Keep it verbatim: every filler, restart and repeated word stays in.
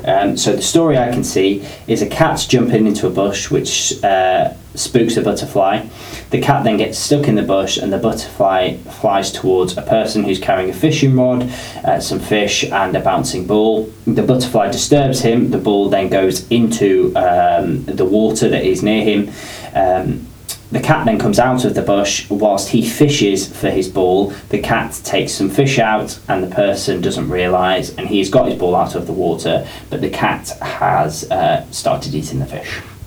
Um, so the story I can see is a cat jumping into a bush, which uh, spooks a butterfly. The cat then gets stuck in the bush, and the butterfly flies towards a person who's carrying a fishing rod, uh, some fish, and a bouncing ball. The butterfly disturbs him. The ball then goes into um, the water that is near him. Um, The cat then comes out of the bush. Whilst he fishes for his ball, the cat takes some fish out, and the person doesn't realise, and he's got his ball out of the water, but the cat has uh, started eating the fish.